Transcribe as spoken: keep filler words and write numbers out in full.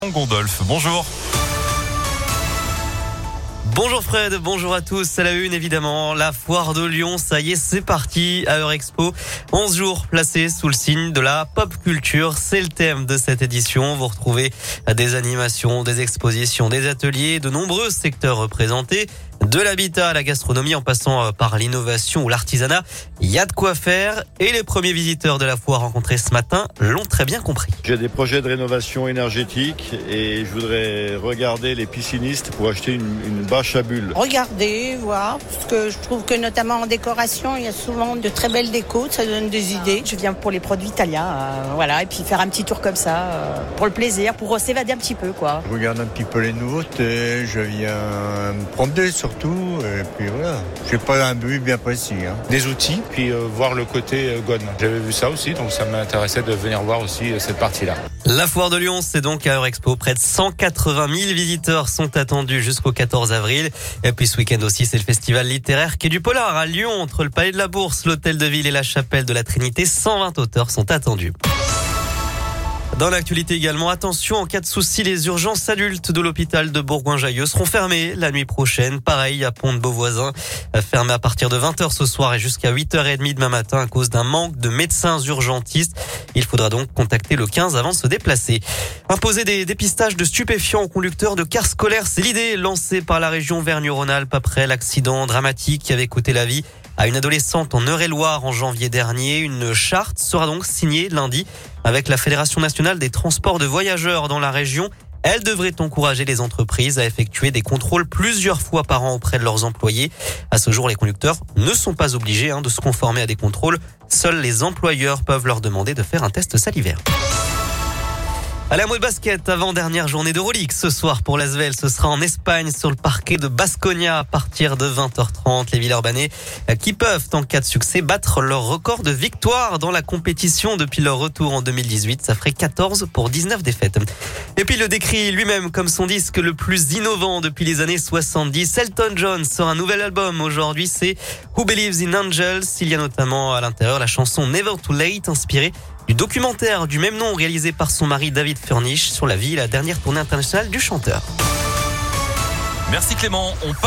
Gondolf, bonjour. Bonjour Fred, bonjour à tous. À la une évidemment, la foire de Lyon, ça y est, c'est parti à Eurexpo. onze jours placés sous le signe de la pop culture, c'est le thème de cette édition. Vous retrouvez des animations, des expositions, des ateliers, de nombreux secteurs représentés. De l'habitat à la gastronomie en passant par l'innovation ou l'artisanat, il y a de quoi faire et les premiers visiteurs de la foire rencontrés ce matin l'ont très bien compris. J'ai des projets de rénovation énergétique et je voudrais regarder les piscinistes pour acheter une, une bâche à bulles. Regarder, voir, parce que je trouve que notamment en décoration, il y a souvent de très belles décos, ça donne des idées. Je viens pour les produits italiens, euh, voilà, et puis faire un petit tour comme ça, euh, pour le plaisir, pour s'évader un petit peu, quoi. Je regarde un petit peu les nouveautés, je viens me promener sur tout, et puis voilà. J'ai pas un but bien précis. Hein. Des outils, puis euh, voir le côté euh, Gone. J'avais vu ça aussi, donc ça m'intéressait de venir voir aussi euh, cette partie-là. La foire de Lyon, c'est donc à Eurexpo. Près de cent quatre-vingt mille visiteurs sont attendus jusqu'au quatorze avril. Et puis ce week-end aussi, c'est le festival littéraire Quai du Polar à Lyon, entre le Palais de la Bourse, l'Hôtel de Ville et la Chapelle de la Trinité. cent vingt auteurs sont attendus. Dans l'actualité également, attention, en cas de souci, les urgences adultes de l'hôpital de Bourgoin-Jallieu seront fermées la nuit prochaine. Pareil à Pont-de-Beauvoisin, fermé à partir de vingt heures ce soir et jusqu'à huit heures trente demain matin à cause d'un manque de médecins urgentistes. Il faudra donc contacter le quinze avant de se déplacer. Imposer des dépistages de stupéfiants aux conducteurs de cars scolaires, c'est l'idée lancée par la région Vergne-Rhône-Alpes après l'accident dramatique qui avait coûté la vie à une adolescente en Eure-et-Loire en janvier dernier. Une charte sera donc signée lundi avec la Fédération nationale des transports de voyageurs dans la région. Elle devrait encourager les entreprises à effectuer des contrôles plusieurs fois par an auprès de leurs employés. À ce jour, les conducteurs ne sont pas obligés hein, de se conformer à des contrôles. Seuls les employeurs peuvent leur demander de faire un test salivaire. Allez, un mot de basket, avant-dernière journée d'Euroleague. Ce soir pour l'Asvel, ce sera en Espagne sur le parquet de Baskonia à partir de vingt heures trente. Les Villeurbanais qui peuvent, en cas de succès, battre leur record de victoire dans la compétition depuis leur retour en deux mille dix-huit. Ça ferait quatorze pour dix-neuf défaites. Et puis il le décrit lui-même comme son disque le plus innovant depuis les années soixante-dix. Elton John sort un nouvel album aujourd'hui, c'est Who Believes in Angels. Il y a notamment à l'intérieur la chanson Never Too Late, inspirée du documentaire du même nom réalisé par son mari David Furnish sur la vie et la dernière tournée internationale du chanteur. Merci Clément. On